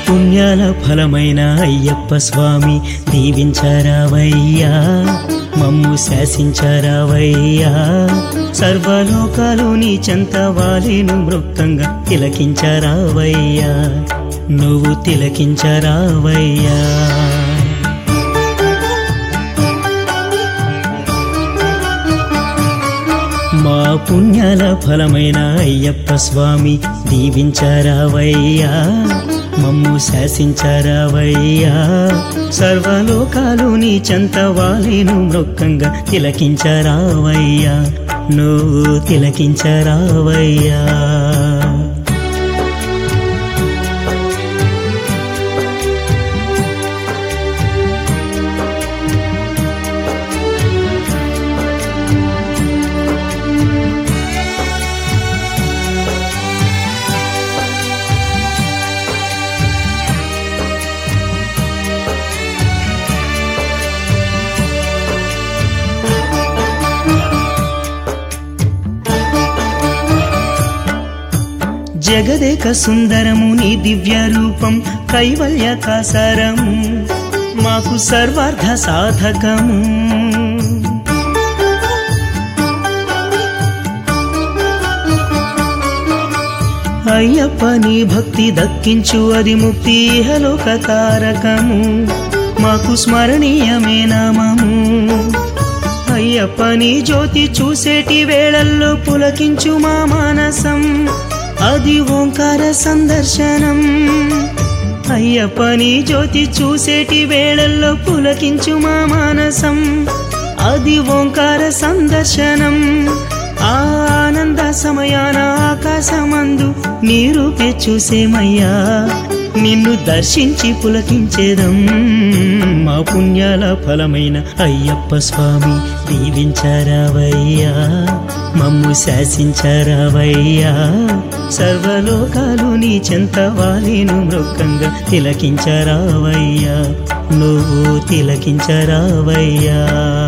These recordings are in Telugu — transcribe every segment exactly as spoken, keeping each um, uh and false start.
పుణ్యాల ఫలమైన అయ్యప్ప స్వామి దీవించరావయ్యా, మమ్ము శాసించరావయ్యా. సర్వలోకాలు నీ చెంత వాలిను మృక్కంగా తిలకించరావయ్యా, నువ్వు తిలకించరావయ్యా. మా పుణ్యాల ఫలమైన అయ్యప్ప స్వామి దీవించరావయ్యా, మమ్ము శాసించరావయ్యా. సర్వలోకాలు నీ చెంత వాలిను మృక్కంగా తిలకించరావయ్యా, నువ్వు తిలకించరావయ్యా. జగదేక సుందరము నీ దివ్య రూపం, కైవల్య కాసారము మాకు సర్వార్థ సాధకము. అయ్యప్ప నీ భక్తి దక్కించు అది ముక్తి ఇహలోక తారకము, మాకు స్మరణీయమే నామము. అయ్యప్ప నీ జ్యోతి చూసేటి వేళల్లో పులకించు మా మానసం, అది ఓంకార సందర్శనం. అయ్యప్ప నీ జ్యోతి చూసేటి వేళల్లో పులకించు మా మానసం, అది ఓంకార సందర్శనం. ఆనంద సమయాన ఆకాశమందు నీ రూపే చూసేమయ్యా, నిన్ను దర్శించి పులకించేదం. మా పుణ్యాల ఫలమైన అయ్యప్ప స్వామి దీవించరావయ్యా, మమ్ము శాసించరావయ్యా. సర్వలోకాలు నీ చెంత వాలిను మృక్కంగా తిలకించరావయ్యా, నువ్వు తిలకించరావయ్యా.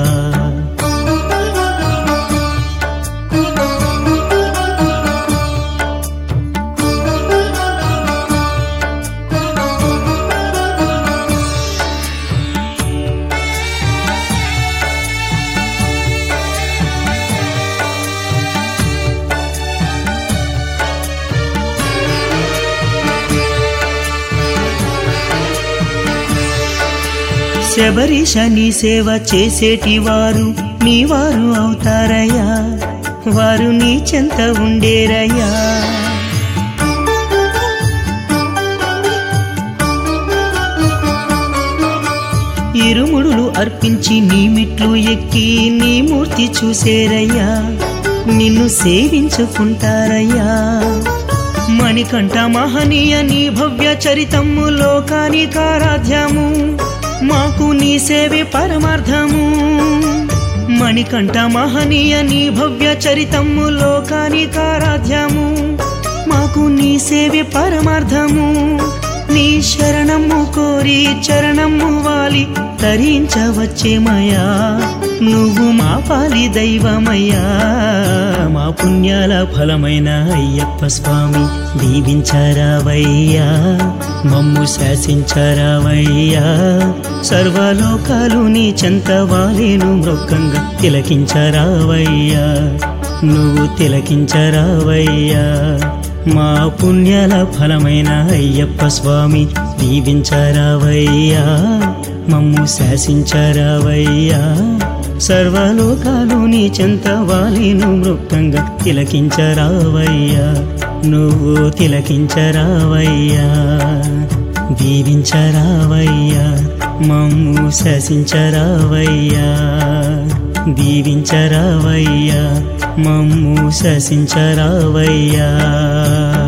శబరీష నీ సేవ చేసేటి వారు నీ వారు అవుతారయ్యా, వారు నీ చెంత ఉండేరయ్యా. ఇరుముడులు అర్పించి నీ మెట్లు ఎక్కి నీ మూర్తి చూసేరయ్యా, నిన్ను సేవించుకుంటారయ్యా. మణికంఠ మహనీయ నీ భవ్య చరితము లోకానికారాధ్యము, మాకు నీ సేవే పరమార్థము. మణికంఠ మహనీయ నీ భవ్య చరితము లోకానికారాధ్యము, మాకు నీ సేవే పరమార్థము. నీ శరణము కోరి చరణము వాలి తరించవచ్చేమయ్యా, నువ్వు మా పాలి దైవమయ్యా. మా పుణ్యాల ఫలమైన అయ్యప్ప స్వామి దీవించరావయ్యా, మమ్ము శాసించరావయ్యా. సర్వలోకాలు నీ చెంత వాలిను మృక్కంగా తిలకించరావయ్యా, నువ్వు తిలకించరావయ్యా. మా పుణ్యాల ఫలమైన అయ్యప్ప స్వామి దీవించరావయ్యా, మమ్ము శాసించరావయ్యా. సర్వలోకాలు నీ చెంత వాలిను మృక్కంగా తిలకించరావయ్యా, నువ్వు తిలకించరావయ్యా. దీవించరావయ్యా, మమ్ము శాసించరావయ్యా. దీవించరావయ్యా, మమ్ము శాసించరావయ్యా.